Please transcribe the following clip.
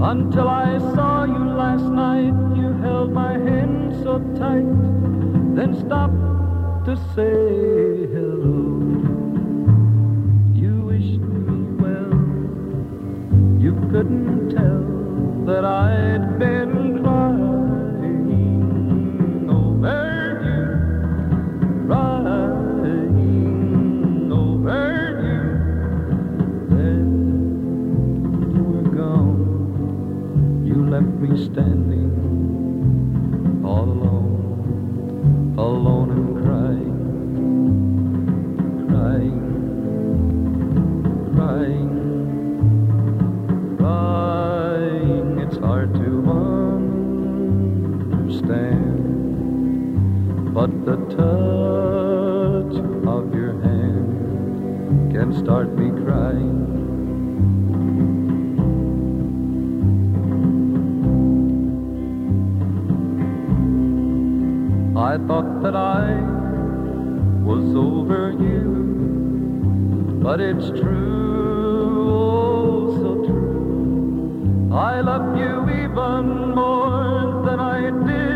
until I saw you last night. You held my hand so tight, then stopped to say hello. You wished me well. You couldn't tell that I'd been crying over you, crying over you. Then you were gone. You left me standing all alone, alone and crying, crying, crying, crying. It's hard to understand, but the touch of your hand can start me crying. I thought that I was over you, but it's true, oh so true. I love you even more than I did